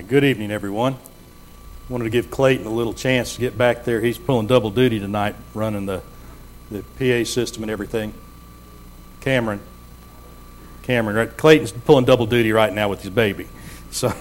right, good evening, everyone. Wanted to give Clayton a little chance to get back there. He's pulling double duty tonight, running the PA system and everything. Cameron, right? Clayton's pulling double duty right now with his baby. So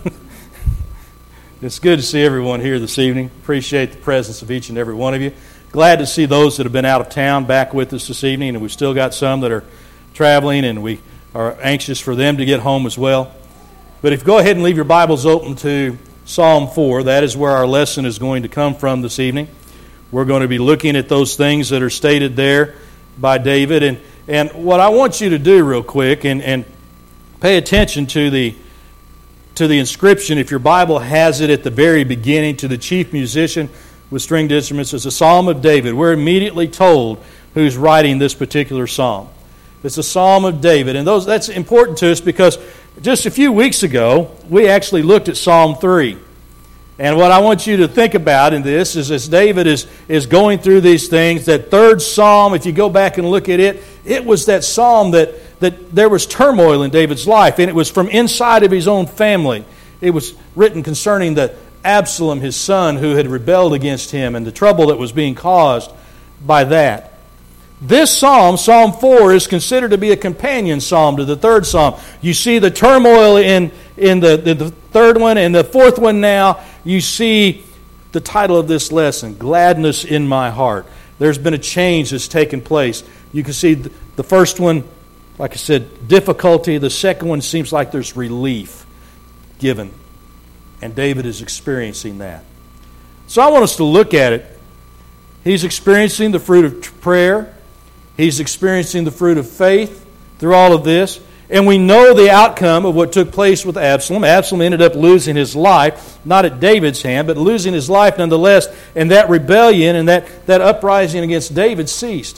it's good to see everyone here this evening. Appreciate the presence of each and every one of you. Glad to see those that have been out of town back with us this evening, and we've still got some that are traveling, and we are anxious for them to get home as well. But if you go ahead and leave your Bibles open to Psalm 4, that is where our lesson is going to come from this evening. We're going to be looking at those things that are stated there by David. And what I want you to do real quick, and pay attention to the inscription, if your Bible has it at the very beginning, to the chief musician with stringed instruments. It's a Psalm of David. We're immediately told who's writing this particular psalm. It's a Psalm of David. And that's important to us because just a few weeks ago, we actually looked at Psalm 3. And what I want you to think about in this is as David is going through these things, that third psalm, if you go back and look at it, it was that psalm that there was turmoil in David's life, and it was from inside of his own family. It was written concerning Absalom, his son, who had rebelled against him, and the trouble that was being caused by that. This psalm, Psalm 4, is considered to be a companion psalm to the third psalm. You see the turmoil in the third one, and the fourth one now, you see the title of this lesson, Gladness in My Heart. There's been a change that's taken place. You can see the first one, like I said, difficulty. The second one seems like there's relief given. And David is experiencing that. So I want us to look at it. He's experiencing the fruit of prayer. He's experiencing the fruit of faith through all of this. And we know the outcome of what took place with Absalom. Absalom ended up losing his life, not at David's hand, but losing his life nonetheless. And that rebellion and that uprising against David ceased.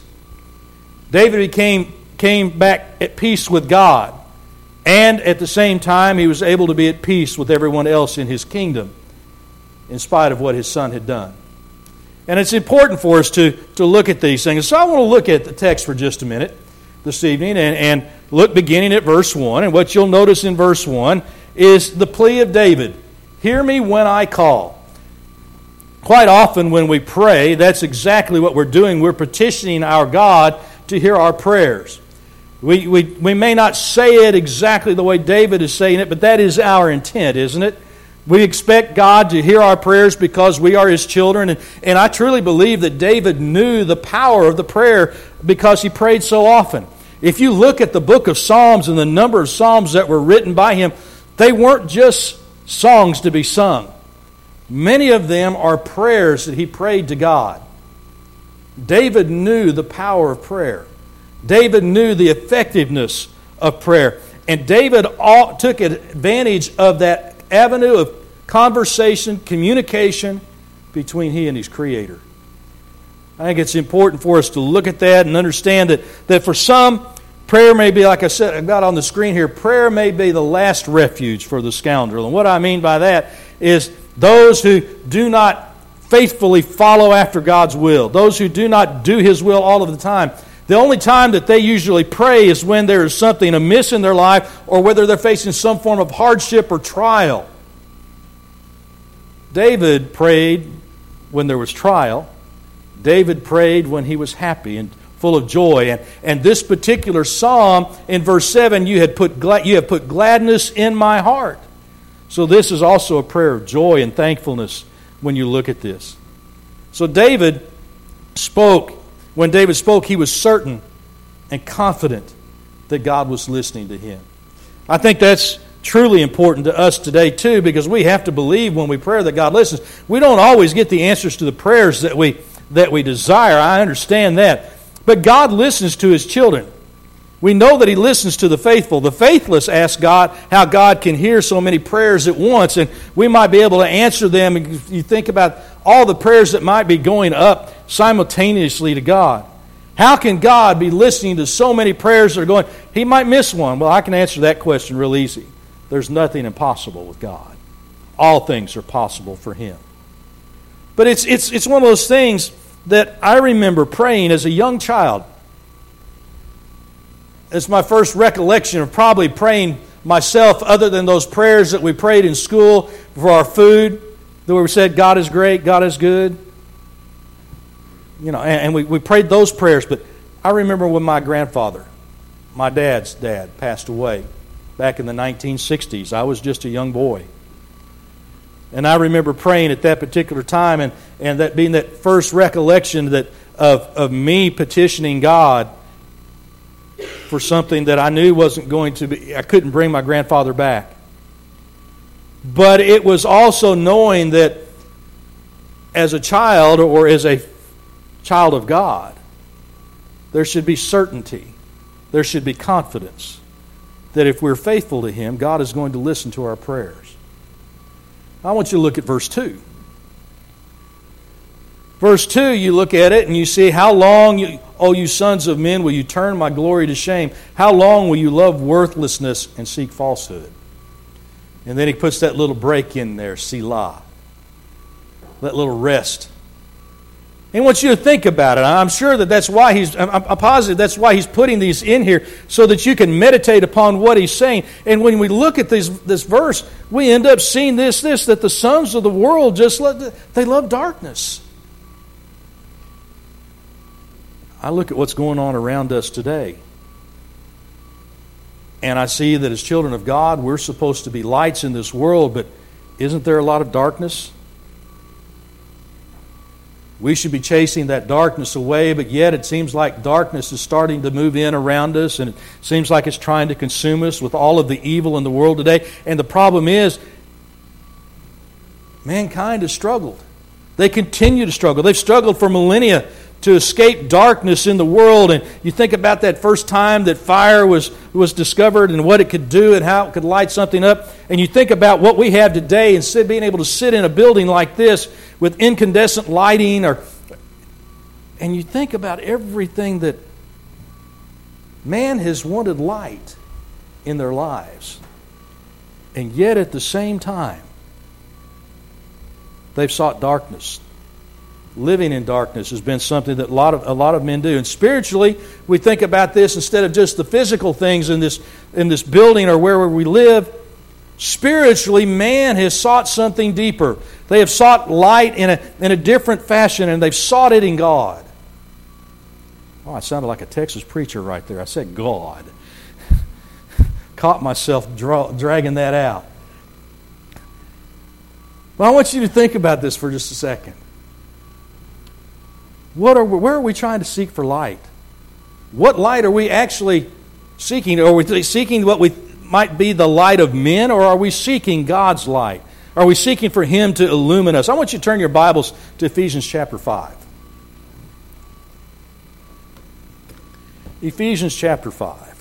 David came back at peace with God. And at the same time, he was able to be at peace with everyone else in his kingdom, in spite of what his son had done. And it's important for us to look at these things. So I want to look at the text for just a minute this evening and look beginning at verse 1. And what you'll notice in verse 1 is the plea of David. Hear me when I call. Quite often when we pray, that's exactly what we're doing. We're petitioning our God to hear our prayers. We may not say it exactly the way David is saying it, but that is our intent, isn't it? We expect God to hear our prayers because we are His children. And I truly believe that David knew the power of the prayer because he prayed so often. If you look at the book of Psalms and the number of Psalms that were written by him, they weren't just songs to be sung. Many of them are prayers that he prayed to God. David knew the power of prayer. David knew the effectiveness of prayer. And David took advantage of that avenue of conversation, communication between he and his Creator. I think it's important for us to look at that and understand that for some, prayer may be, like I said, I've got on the screen here, prayer may be the last refuge for the scoundrel. And what I mean by that is those who do not faithfully follow after God's will, those who do not do His will all of the time. The only time that they usually pray is when there is something amiss in their life or whether they're facing some form of hardship or trial. David prayed when there was trial. David prayed when he was happy and full of joy. And this particular psalm in verse 7, you have put gladness in my heart. So this is also a prayer of joy and thankfulness when you look at this. So David spoke. When David spoke, he was certain and confident that God was listening to him. I think that's truly important to us today too, because we have to believe when we pray that God listens. We don't always get the answers to the prayers that we desire. I understand that. But God listens to His children. We know that He listens to the faithful. The faithless ask God how God can hear so many prayers at once, and we might be able to answer them. If you think about all the prayers that might be going up simultaneously to God. How can God be listening to so many prayers that are going? He might miss one. Well, I can answer that question real easy. There's nothing impossible with God. All things are possible for Him. But it's one of those things that I remember praying as a young child. It's my first recollection of probably praying myself, other than those prayers that we prayed in school for our food, that we said, God is great, God is good. And we prayed those prayers. But I remember when my grandfather, my dad's dad, passed away back in the 1960s. I was just a young boy. And I remember praying at that particular time, and that being that first recollection of me petitioning God for something that I knew wasn't going to be, I couldn't bring my grandfather back. But it was also knowing that as a child, or as a child of God, there should be certainty, there should be confidence that if we're faithful to Him, God is going to listen to our prayers. I want you to look at verse 2. Verse 2, you look at it and you see, how long, O you sons of men, will you turn my glory to shame? How long will you love worthlessness and seek falsehood? And then he puts that little break in there, Selah. That little rest. And I want you to think about it. I'm sure that's why I'm positive that's why he's putting these in here, so that you can meditate upon what he's saying. And when we look at this verse, we end up seeing this, that the sons of the world they love darkness. I look at what's going on around us today, and I see that as children of God, we're supposed to be lights in this world, but isn't there a lot of darkness? We should be chasing that darkness away, but yet it seems like darkness is starting to move in around us, and it seems like it's trying to consume us with all of the evil in the world today. And the problem is, mankind has struggled. They continue to struggle. They've struggled for millennia to escape darkness in the world. And you think about that first time that fire was discovered and what it could do and how it could light something up. And you think about what we have today, instead of being able to sit in a building like this with incandescent lighting, and you think about everything that man has wanted light in their lives. And yet at the same time, they've sought darkness. Living in darkness has been something that a lot of men do. And spiritually, we think about this instead of just the physical things in this building or wherever we live. Spiritually, man has sought something deeper. They have sought light in a different fashion, and they've sought it in God. Oh, I sounded like a Texas preacher right there. I said God. Caught myself dragging that out. But I want you to think about this for just a second. Where are we trying to seek for light? What light are we actually seeking? Are we seeking what might be the light of men, or are we seeking God's light? Are we seeking for Him to illumine us? I want you to turn your Bibles to Ephesians chapter 5. Ephesians chapter 5.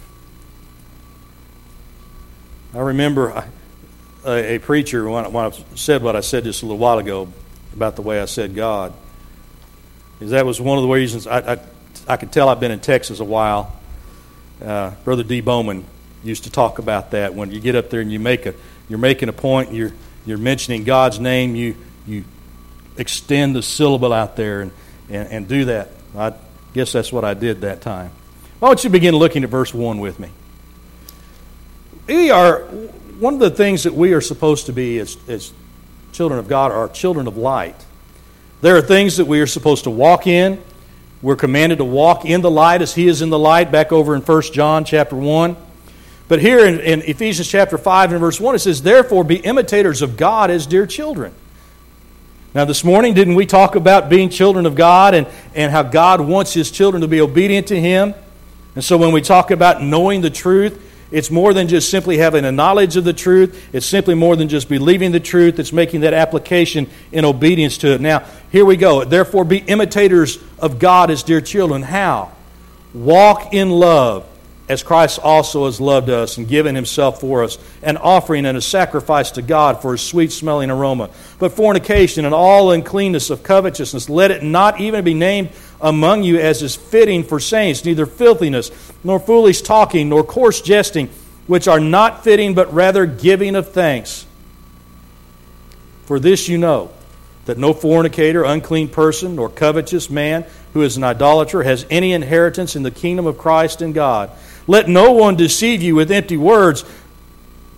I remember a preacher, when I said what I said just a little while ago about the way I said God, is that was one of the reasons I could tell I've been in Texas a while. Brother D. Bowman used to talk about that. When you get up there and you're making a point, you're mentioning God's name, you extend the syllable out there and do that. I guess that's what I did that time. I want you to begin looking at verse 1 with me. One of the things that we are supposed to be as children of God are children of light. There are things that we are supposed to walk in. We're commanded to walk in the light as He is in the light, back over in 1 John chapter 1. But here in Ephesians chapter 5 and verse 1, it says, "Therefore be imitators of God as dear children." Now this morning, didn't we talk about being children of God and how God wants His children to be obedient to Him? And so when we talk about knowing the truth, it's more than just simply having a knowledge of the truth. It's simply more than just believing the truth. It's making that application in obedience to it. Now, here we go. "Therefore be imitators of God as dear children." How? "Walk in love, as Christ also has loved us and given Himself for us, an offering and a sacrifice to God for a sweet-smelling aroma. But fornication and all uncleanness of covetousness, let it not even be named among you as is fitting for saints, neither filthiness, nor foolish talking, nor coarse jesting, which are not fitting, but rather giving of thanks. For this you know, that no fornicator, unclean person, nor covetous man who is an idolater has any inheritance in the kingdom of Christ and God. Let no one deceive you with empty words,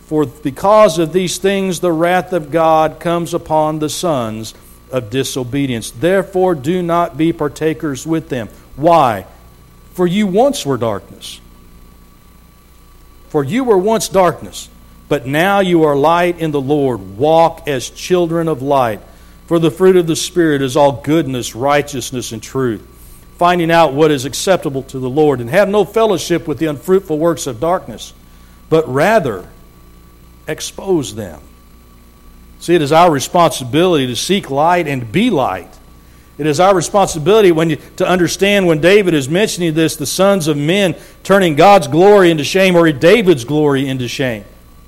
For because of these things the wrath of God comes upon the sons of disobedience. Therefore do not be partakers with them. Why? For you once were darkness. For you were once darkness, but now you are light in the Lord. Walk as children of light. For the fruit of the Spirit is all goodness, righteousness, and truth, finding out what is acceptable to the Lord, and have no fellowship with the unfruitful works of darkness, but rather expose them. See, it is our responsibility to seek light and be light. It is our responsibility to understand when David is mentioning this, the sons of men turning God's glory into shame, or David's glory into shame.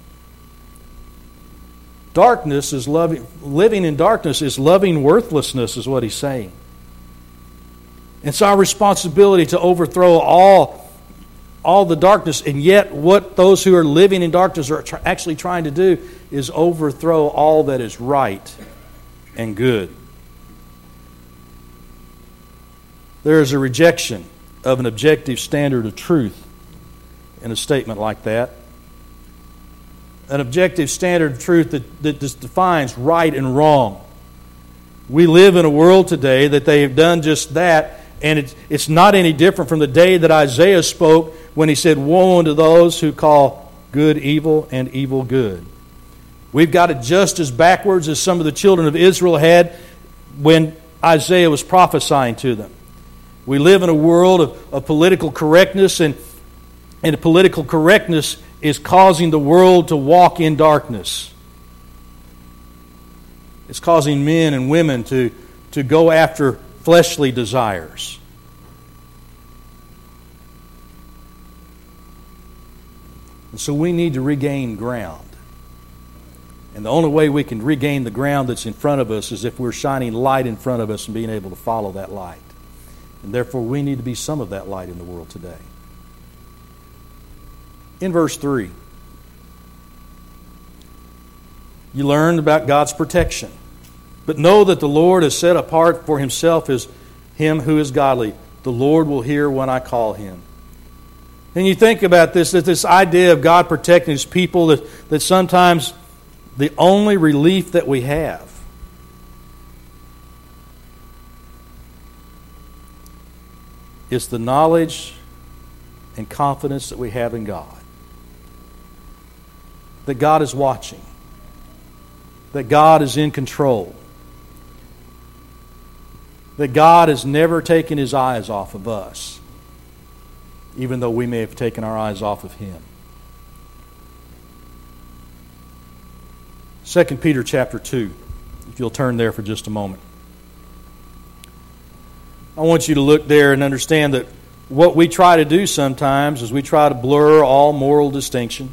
Darkness is living in darkness is loving worthlessness, is what he's saying. It's our responsibility to overthrow all the darkness, and yet what those who are living in darkness are actually trying to do is overthrow all that is right and good. There is a rejection of an objective standard of truth in a statement like that. An objective standard of truth that just defines right and wrong. We live in a world today that they have done just that, and it's not any different from the day that Isaiah spoke when he said, "Woe unto those who call good evil and evil good." We've got it just as backwards as some of the children of Israel had when Isaiah was prophesying to them. We live in a world of political correctness, and political correctness is causing the world to walk in darkness. It's causing men and women to go after fleshly desires. And so we need to regain ground. And the only way we can regain the ground that's in front of us is if we're shining light in front of us and being able to follow that light. And therefore we need to be some of that light in the world today. In verse 3, you learned about God's protection. But know that the Lord has set apart for himself as him who is godly. The Lord will hear when I call him. And you think about this, that this idea of God protecting his people, that sometimes the only relief that we have is the knowledge and confidence that we have in God. That God is watching. That God is in control. That God has never taken his eyes off of us, even though we may have taken our eyes off of him. 2 Peter chapter 2, if you'll turn there for just a moment. I want you to look there and understand that what we try to do sometimes is we try to blur all moral distinction.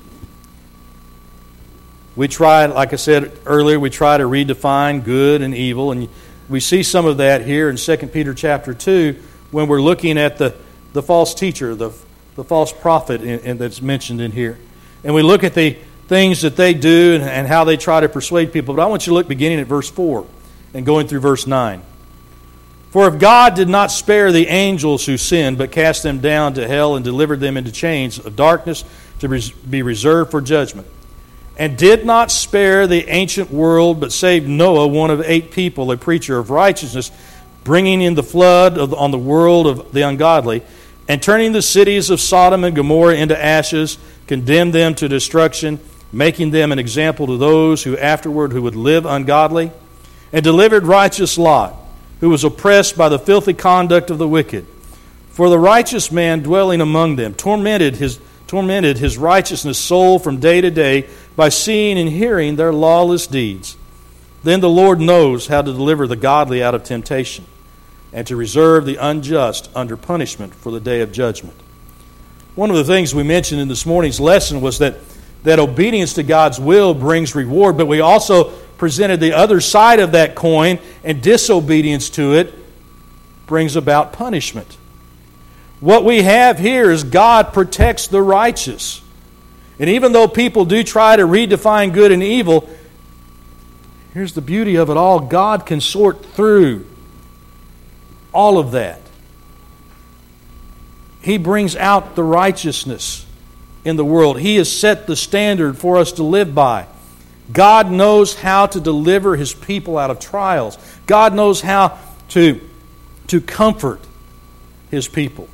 We try, like I said earlier, we try to redefine good and evil, and we see some of that here in 2 Peter chapter 2 when we're looking at the false teacher, the false prophet that's mentioned in here. And we look at the things that they do and how they try to persuade people. But I want you to look beginning at verse 4 and going through verse 9. For if God did not spare the angels who sinned, but cast them down to hell and delivered them into chains of darkness to be reserved for judgment, and did not spare the ancient world, but saved Noah, one of 8 people, a preacher of righteousness, bringing in the flood on the world of the ungodly, and turning the cities of Sodom and Gomorrah into ashes, condemned them to destruction, making them an example to those who afterward who would live ungodly, and delivered righteous Lot, who was oppressed by the filthy conduct of the wicked. For the righteous man dwelling among them tormented his righteousness soul from day to day by seeing and hearing their lawless deeds. Then the Lord knows how to deliver the godly out of temptation, and to reserve the unjust under punishment for the day of judgment. One of the things we mentioned in this morning's lesson was that obedience to God's will brings reward, but we also presented the other side of that coin, and disobedience to it brings about punishment. What we have here is God protects the righteous. And even though people do try to redefine good and evil, here's the beauty of it all. God can sort through all of that. He brings out the righteousness in the world. He has set the standard for us to live by. God knows how to deliver His people out of trials. God knows how to comfort His people.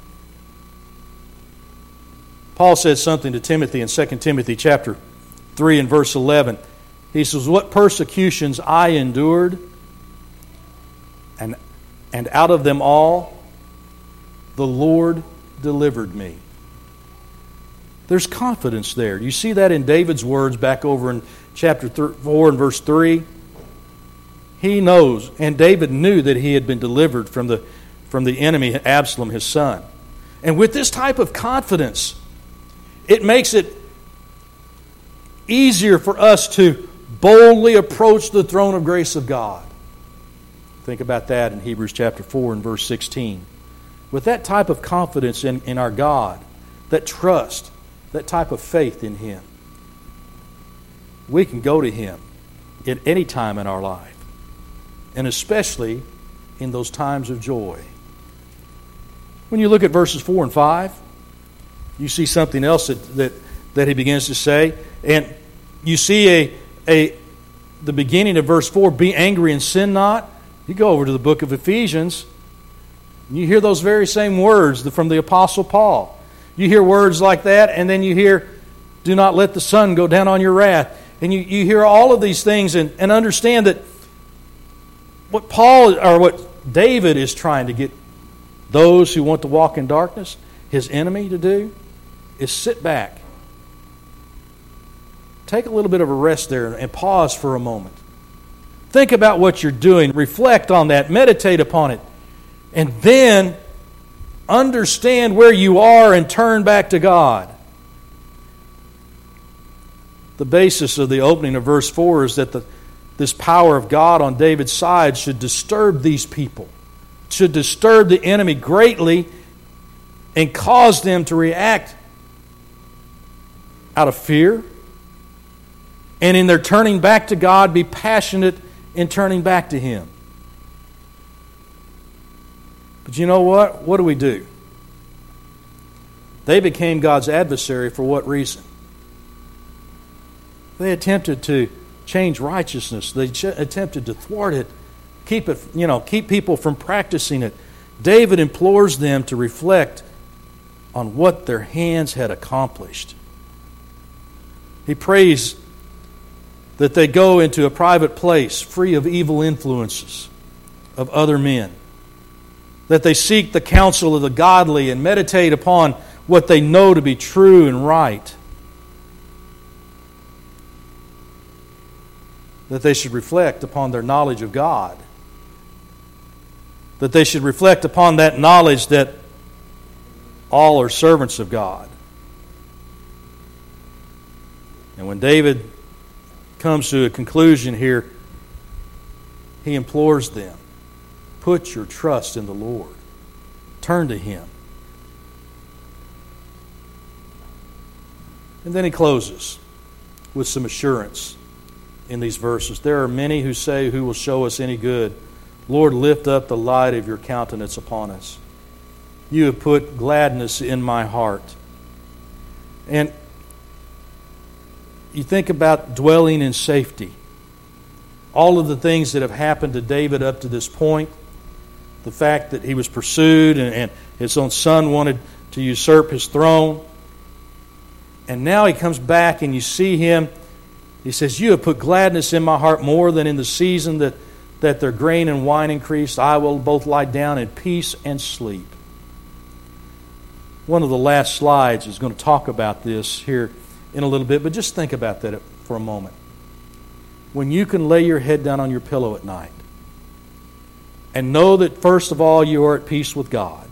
Paul said something to Timothy in 2 Timothy chapter 3 and verse 11. He says, "What persecutions I endured, and out of them all the Lord delivered me." There's confidence there. You see that in David's words back over in chapter 4 and verse 3. He knows, and David knew that he had been delivered from the enemy, Absalom, his son. And with this type of confidence, it makes it easier for us to boldly approach the throne of grace of God. Think about that in Hebrews chapter 4 and verse 16. With that type of confidence in our God, that trust, that type of faith in Him, we can go to Him at any time in our life, and especially in those times of joy. When you look at verses 4 and 5, you see something else that he begins to say. And you see the beginning of verse 4, "Be angry and sin not." You go over to the book of Ephesians, and you hear those very same words from the Apostle Paul. You hear words like that, and then you hear, "Do not let the sun go down on your wrath." And you hear all of these things and understand that what David is trying to get those who want to walk in darkness, his enemy, to do, is sit back. Take a little bit of a rest there and pause for a moment. Think about what you're doing. Reflect on that. Meditate upon it. And then understand where you are and turn back to God. The basis of the opening of verse 4 is that this power of God on David's side should disturb these people, should disturb the enemy greatly and cause them to react out of fear, and in their turning back to God, be passionate in turning back to Him. But you know what? What do? They became God's adversary for what reason? They attempted to change righteousness. They attempted to thwart it, keep people from practicing it. David implores them to reflect on what their hands had accomplished. He prays that they go into a private place free of evil influences of other men, that they seek the counsel of the godly and meditate upon what they know to be true and right, that they should reflect upon their knowledge of God, that they should reflect upon that knowledge that all are servants of God. And when David comes to a conclusion here, he implores them, put your trust in the Lord. Turn to Him. And then he closes with some assurance in these verses. There are many who say, "Who will show us any good? Lord, lift up the light of your countenance upon us. You have put gladness in my heart." And you think about dwelling in safety. All of the things that have happened to David up to this point, the fact that he was pursued and his own son wanted to usurp his throne. And now he comes back and you see him. He says, "You have put gladness in my heart more than in the season that their grain and wine increased. I will both lie down in peace and sleep." One of the last slides is going to talk about this here in a little bit, but just think about that for a moment. When you can lay your head down on your pillow at night and know that first of all you are at peace with God,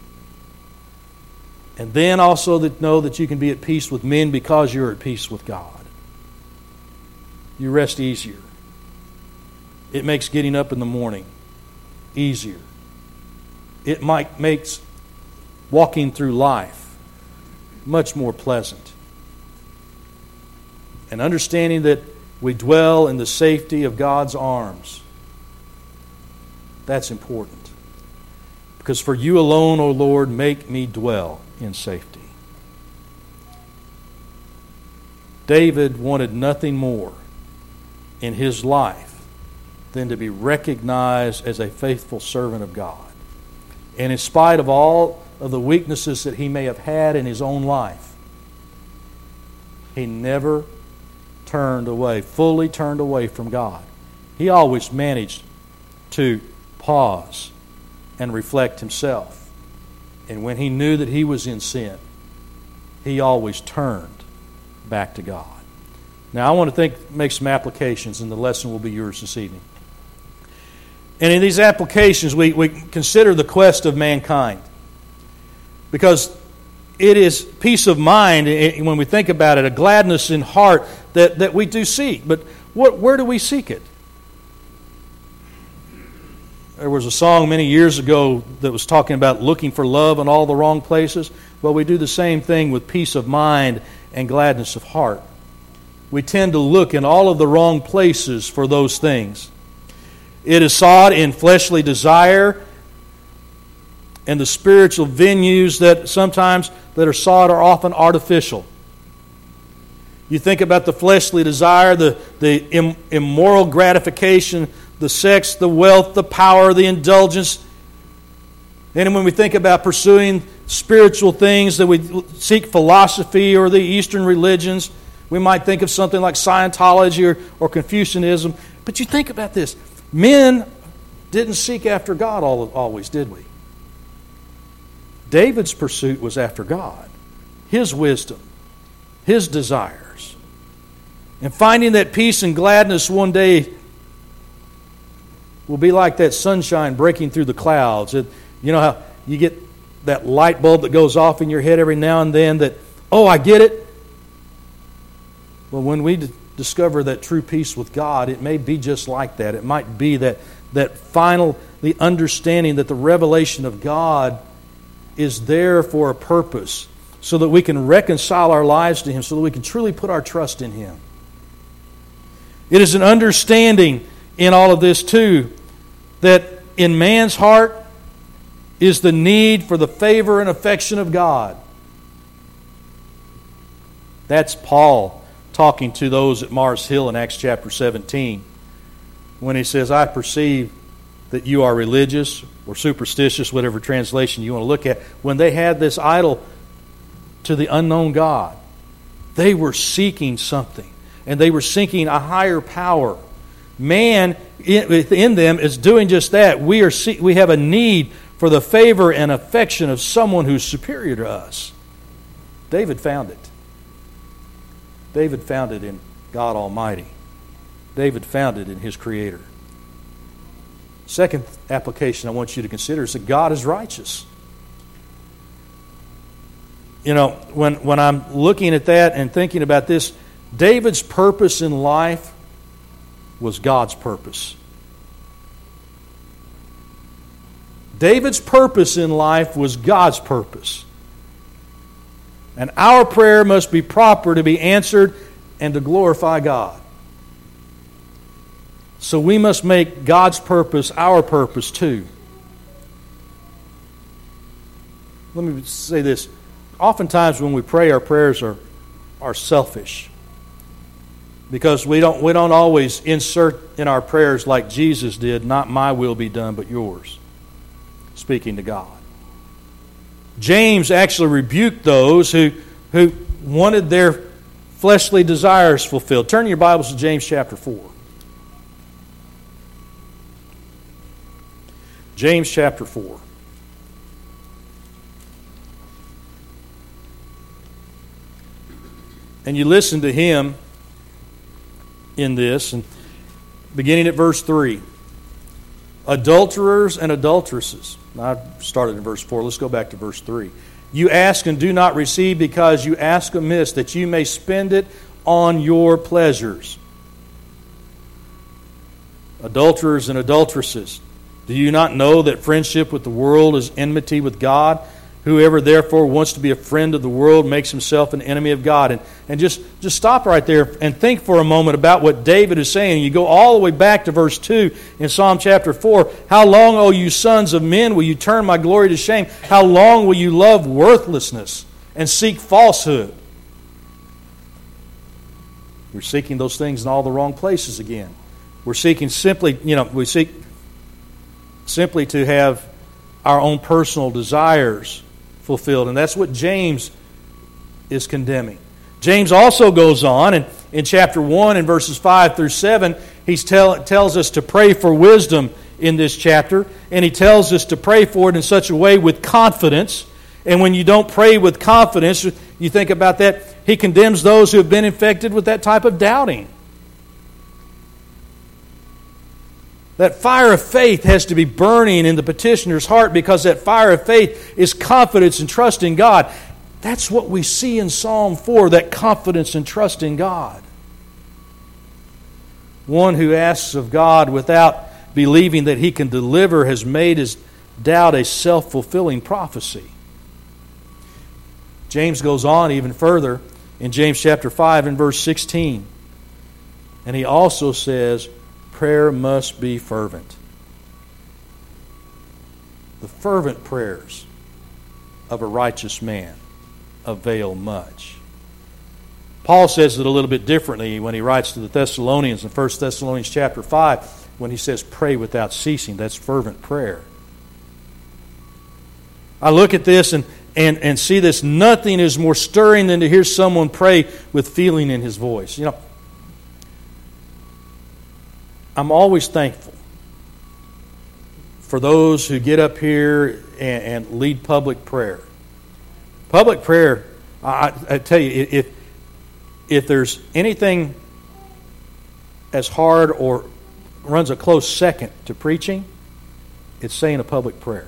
and then also know that you can be at peace with men because you're at peace with God, you rest easier. It makes getting up in the morning easier. It makes walking through life much more pleasant. And understanding that we dwell in the safety of God's arms, that's important. Because for you alone, O Lord, make me dwell in safety. David wanted nothing more in his life than to be recognized as a faithful servant of God. And in spite of all of the weaknesses that he may have had in his own life, he never fully turned away from God. He always managed to pause and reflect himself. And when he knew that he was in sin, he always turned back to God. Now, I want to make some applications, and the lesson will be yours this evening. And in these applications, we consider the quest of mankind. Because it is peace of mind, when we think about it, a gladness in heart that we do seek. But where do we seek it? There was a song many years ago that was talking about looking for love in all the wrong places. Well, we do the same thing with peace of mind and gladness of heart. We tend to look in all of the wrong places for those things. It is sought in fleshly desire, and the spiritual venues that are sought are often artificial. You think about the fleshly desire, the immoral gratification, the sex, the wealth, the power, the indulgence. And when we think about pursuing spiritual things, that we seek philosophy or the Eastern religions, we might think of something like Scientology or Confucianism. But you think about this. Men didn't seek after God always, did we? David's pursuit was after God, his wisdom, his desires. And finding that peace and gladness one day will be like that sunshine breaking through the clouds. You know how you get that light bulb that goes off in your head every now and then that, oh, I get it. Well, when we discover that true peace with God, it may be just like that. It might be that final, the understanding that the revelation of God is there for a purpose, so that we can reconcile our lives to Him, so that we can truly put our trust in Him. It is an understanding in all of this too, that in man's heart is the need for the favor and affection of God. That's Paul talking to those at Mars Hill in Acts chapter 17, when he says, I perceive that you are religious or superstitious, whatever translation you want to look at. When they had this idol to the unknown God, they were seeking something, and they were seeking a higher power. Man within them is doing just that. We have a need for the favor and affection of someone who's superior to us. David found it. David found it in God Almighty. David found it in his Creator. Second application I want you to consider is that God is righteous. You know, when I'm looking at that and thinking about this, David's purpose in life was God's purpose. David's purpose in life was God's purpose. And our prayer must be proper to be answered and to glorify God. So we must make God's purpose our purpose too. Let me say this. Oftentimes when we pray, our prayers are selfish. Because we don't always insert in our prayers like Jesus did, not my will be done, but yours. Speaking to God. James actually rebuked those who wanted their fleshly desires fulfilled. Turn your Bibles to James chapter 4. James chapter 4. And you listen to him in this, and beginning at verse 3. Adulterers and adulteresses. Now, I started in verse 4. Let's go back to verse 3. You ask and do not receive because you ask amiss, that you may spend it on your pleasures. Adulterers and adulteresses. Do you not know that friendship with the world is enmity with God? Whoever therefore wants to be a friend of the world makes himself an enemy of God. And just stop right there and think for a moment about what David is saying. You go all the way back to verse 2 in Psalm chapter 4. How long, O you sons of men, will you turn my glory to shame? How long will you love worthlessness and seek falsehood? We're seeking those things in all the wrong places again. We're seeking simply, we seek simply to have our own personal desires fulfilled. And that's what James is condemning. James also goes on, and in chapter 1 and verses 5 through 7, he tells us to pray for wisdom in this chapter, and he tells us to pray for it in such a way with confidence. And when you don't pray with confidence, you think about that, he condemns those who have been infected with that type of doubting. That fire of faith has to be burning in the petitioner's heart, because that fire of faith is confidence and trust in God. That's what we see in Psalm 4, that confidence and trust in God. One who asks of God without believing that He can deliver has made his doubt a self-fulfilling prophecy. James goes on even further in James chapter 5 and verse 16. And he also says, prayer must be fervent. The fervent prayers of a righteous man avail much. Paul says it a little bit differently when he writes to the Thessalonians in 1 Thessalonians chapter 5, when he says pray without ceasing. That's fervent prayer. I look at this and see this. Nothing is more stirring than to hear someone pray with feeling in his voice. I'm always thankful for those who get up here and lead public prayer. Public prayer, I tell you, if there's anything as hard or runs a close second to preaching, it's saying a public prayer.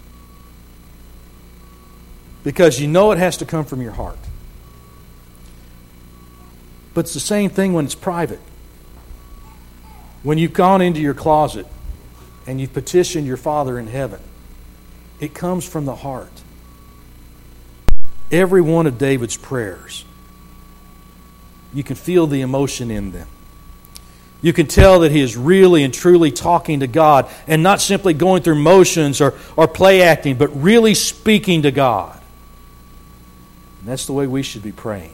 Because it has to come from your heart. But it's the same thing when it's private. When you've gone into your closet and you've petitioned your Father in heaven, it comes from the heart. Every one of David's prayers, you can feel the emotion in them. You can tell that he is really and truly talking to God and not simply going through motions or play acting, but really speaking to God. And that's the way we should be praying.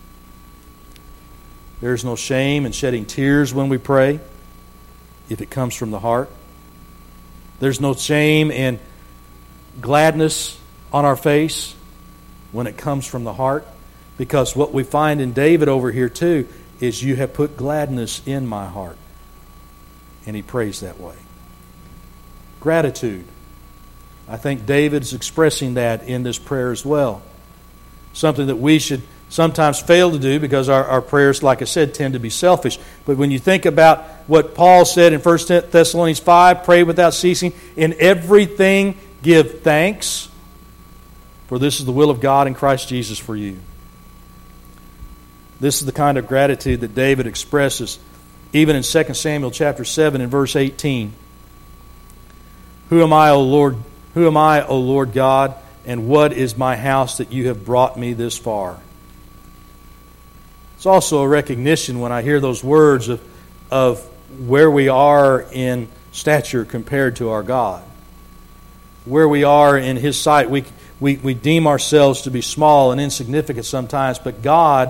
There's no shame in shedding tears when we pray, if it comes from the heart. There's no shame in gladness on our face when it comes from the heart. Because what we find in David over here too is you have put gladness in my heart. And he prays that way. Gratitude. I think David is expressing that in this prayer as well. Something that we should sometimes fail to do because our prayers, like I said, tend to be selfish. But when you think about what Paul said in 1 Thessalonians 5, pray without ceasing, in everything give thanks, for this is the will of God in Christ Jesus for you. This is the kind of gratitude that David expresses even in 2 Samuel chapter 7 and verse 18. Who am I, O Lord? Who am I, O Lord God? And what is my house that you have brought me this far? It's also a recognition when I hear those words of where we are in stature compared to our God. Where we are in His sight. We deem ourselves to be small and insignificant sometimes, but God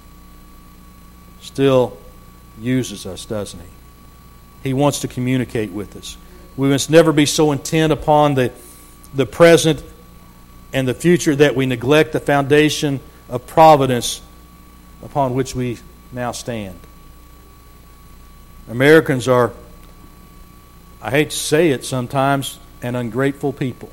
still uses us, doesn't He? He wants to communicate with us. We must never be so intent upon the present and the future that we neglect the foundation of providence upon which we now stand. Americans are, I hate to say it sometimes, an ungrateful people.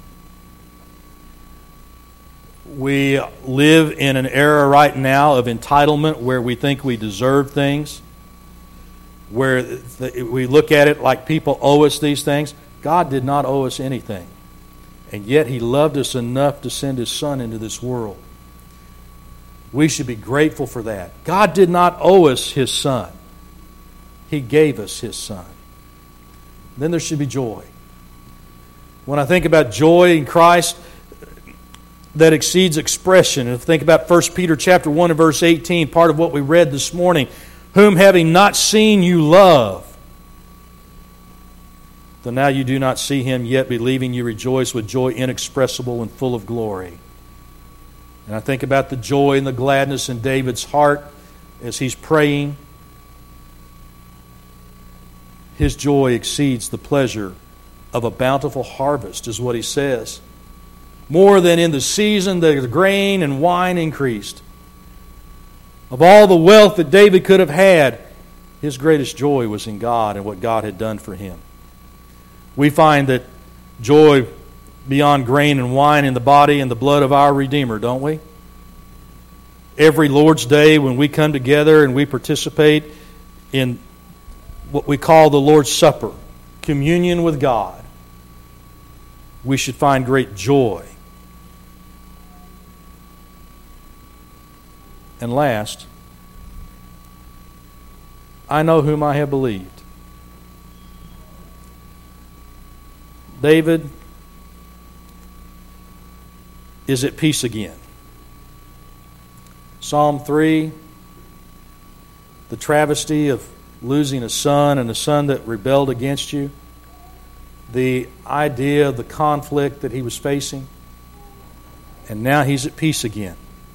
We live in an era right now of entitlement where we think we deserve things, where we look at it like people owe us these things. God did not owe us anything. And yet He loved us enough to send His Son into this world. We should be grateful for that. God did not owe us His Son. He gave us His Son. Then there should be joy. When I think about joy in Christ that exceeds expression, and think about 1 Peter chapter 1 and verse 18, part of what we read this morning, whom having not seen you love, though now you do not see Him, yet believing you rejoice with joy inexpressible and full of glory. And I think about the joy and the gladness in David's heart as he's praying, his joy exceeds the pleasure of a bountiful harvest, is what he says. More than in the season the grain and wine increased. Of all the wealth that David could have had, his greatest joy was in God and what God had done for him. We find that joy beyond grain and wine in the body and the blood of our Redeemer, don't we? Every Lord's Day when we come together and we participate in what we call the Lord's Supper, communion with God, we should find great joy. And last, I know whom I have believed. David is at peace again. Psalm 3, the travesty of losing a son and a son that rebelled against you, the idea of the conflict that he was facing, and now he's at peace again.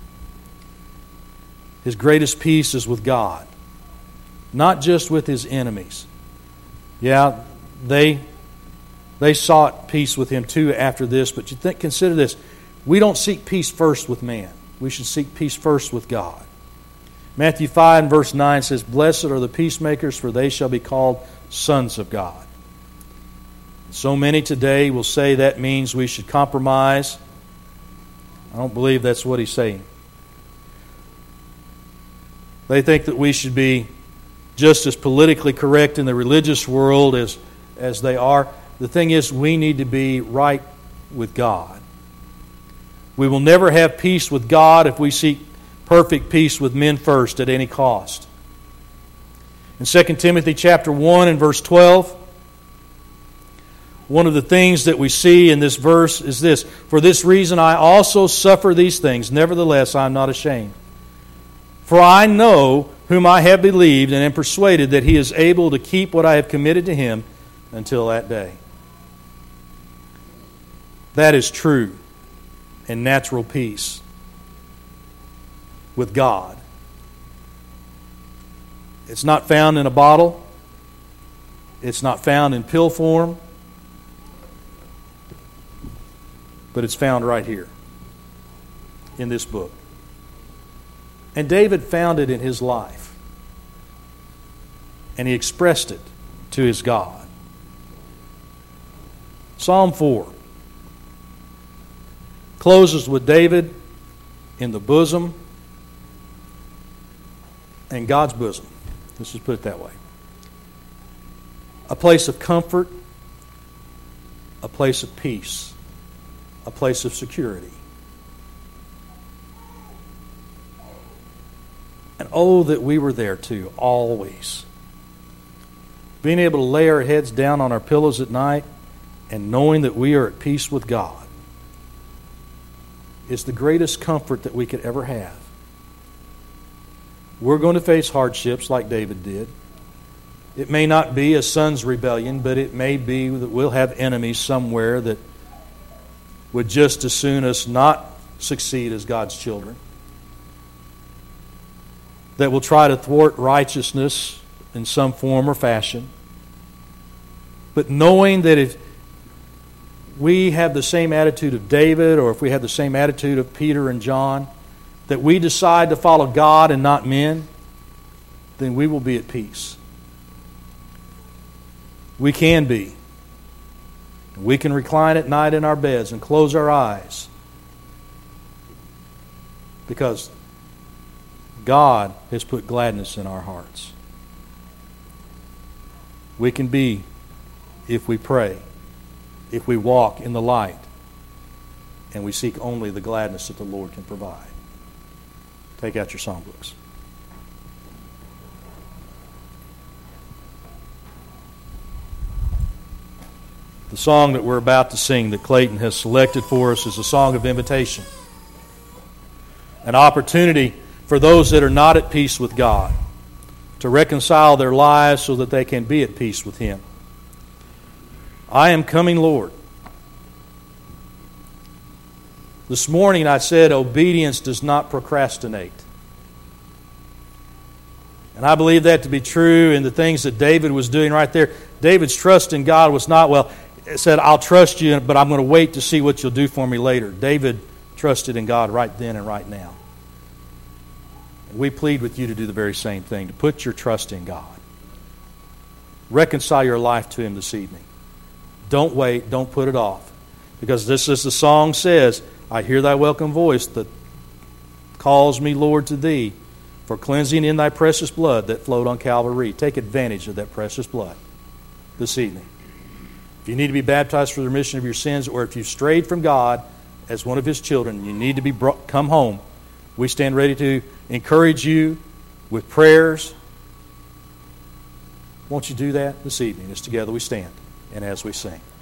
His greatest peace is with God, not just with his enemies. Yeah, they sought peace with him too after this, but consider this. We don't seek peace first with man. We should seek peace first with God. Matthew 5 and verse 9 says, "Blessed are the peacemakers, for they shall be called sons of God." So many today will say that means we should compromise. I don't believe that's what he's saying. They think that we should be just as politically correct in the religious world as they are. The thing is, we need to be right with God. We will never have peace with God if we seek perfect peace with men first at any cost. In 2 Timothy chapter 1 and verse 12, one of the things that we see in this verse is this: "For this reason I also suffer these things, nevertheless I am not ashamed. For I know whom I have believed and am persuaded that he is able to keep what I have committed to him until that day." That is true and natural peace with God. It's not found in a bottle. It's not found in pill form. But it's found right here in this book. And David found it in his life. And he expressed it to his God. Psalm 4 closes with David in the bosom and God's bosom. Let's just put it that way. A place of comfort, a place of peace, a place of security. And oh, that we were there too, always. Being able to lay our heads down on our pillows at night and knowing that we are at peace with God is the greatest comfort that we could ever have. We're going to face hardships like David did. It may not be a son's rebellion, but it may be that we'll have enemies somewhere that would just as soon us not succeed as God's children, that will try to thwart righteousness in some form or fashion. But knowing that if we have the same attitude of David, or if we have the same attitude of Peter and John, that we decide to follow God and not men, then we will be at peace. We can be. We can recline at night in our beds and close our eyes because God has put gladness in our hearts. We can be if we pray, if we walk in the light, and we seek only the gladness that the Lord can provide. Take out your songbooks. The song that we're about to sing that Clayton has selected for us is a song of invitation. An opportunity for those that are not at peace with God to reconcile their lives so that they can be at peace with Him. I am coming, Lord. This morning I said obedience does not procrastinate. And I believe that to be true in the things that David was doing right there. David's trust in God was not, well, it said, I'll trust you, but I'm going to wait to see what you'll do for me later. David trusted in God right then and right now. And we plead with you to do the very same thing, to put your trust in God. Reconcile your life to Him this evening. Don't wait. Don't put it off. Because this, as the song says, I hear thy welcome voice that calls me, Lord, to thee for cleansing in thy precious blood that flowed on Calvary. Take advantage of that precious blood this evening. If you need to be baptized for the remission of your sins, or if you've strayed from God as one of His children, you need to be come home. We stand ready to encourage you with prayers. Won't you do that this evening as together we stand and as we sing?